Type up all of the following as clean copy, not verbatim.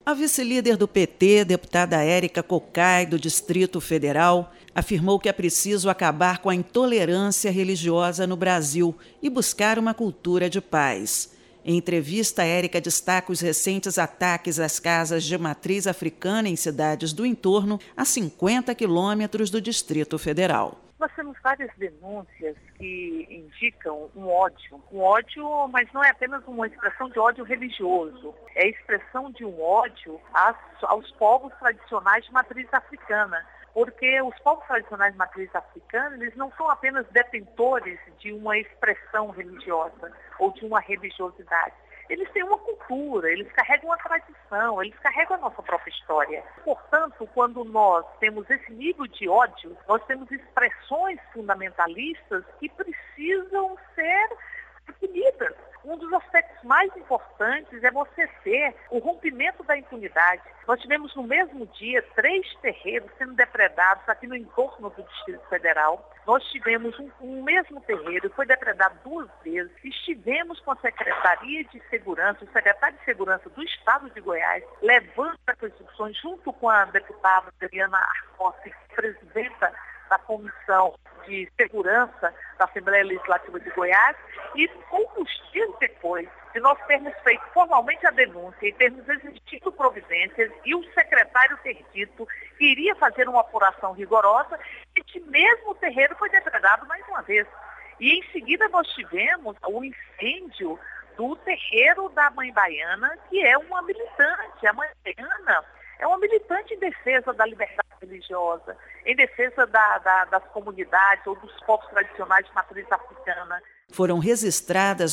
A vice-líder do PT, deputada Érica Cocai, do Distrito Federal, afirmou que é preciso acabar com a intolerância religiosa no Brasil e buscar uma cultura de paz. Em entrevista, Érica destaca os recentes ataques às casas de matriz africana em cidades do entorno, a 50 quilômetros do Distrito Federal. Nós temos várias denúncias que indicam um ódio, mas não é apenas uma expressão de ódio religioso, é a expressão de um ódio aos povos tradicionais de matriz africana. Porque os povos tradicionais de matriz africana, eles não são apenas detentores de uma expressão religiosa ou de uma religiosidade. Eles têm uma cultura, eles carregam uma tradição, eles carregam a nossa própria história. Portanto, quando nós temos esse nível de ódio, nós temos expressões fundamentalistas que precisam ser punidas. Um dos aspectos mais importantes é você ter o rompimento da impunidade. Nós tivemos no mesmo dia 3 terreiros sendo depredados aqui no entorno do Distrito Federal. Nós tivemos um mesmo terreiro que foi depredado 2 vezes. Estivemos com a Secretaria de Segurança, o secretário de Segurança do Estado de Goiás, levando essas discussões junto com a deputada Adriana Arcossi, presidenta da Comissão de Segurança da Assembleia Legislativa de Goiás, e poucos dias depois de nós termos feito formalmente a denúncia e termos exigido providências e o secretário ter dito que iria fazer uma apuração rigorosa, este mesmo terreiro foi depredado mais uma vez. E em seguida nós tivemos o incêndio do terreiro da Mãe Baiana, que é uma militante. A Mãe Baiana é uma militante em defesa da liberdade religiosa, em defesa das comunidades ou dos povos tradicionais de matriz africana. Foram registradas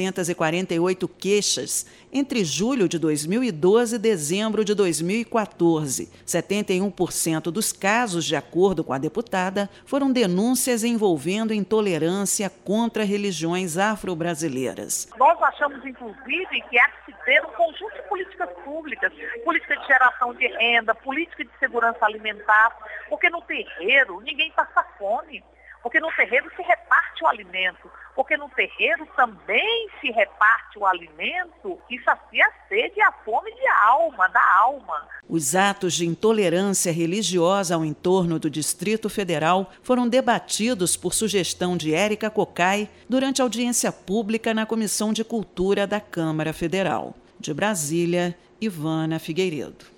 948 queixas entre julho de 2012 e dezembro de 2014. 71% dos casos, de acordo com a deputada, foram denúncias envolvendo intolerância contra religiões afro-brasileiras. Nós achamos, inclusive, que há que se ter um conjunto de políticas públicas, política de geração de renda, política de segurança alimentar, porque no terreiro ninguém passa fome. Porque no terreiro se reparte o alimento, porque no terreiro também se reparte o alimento que sacia a sede e a fome da alma. Os atos de intolerância religiosa ao entorno do Distrito Federal foram debatidos por sugestão de Érica Cocai durante a audiência pública na Comissão de Cultura da Câmara Federal. De Brasília, Ivana Figueiredo.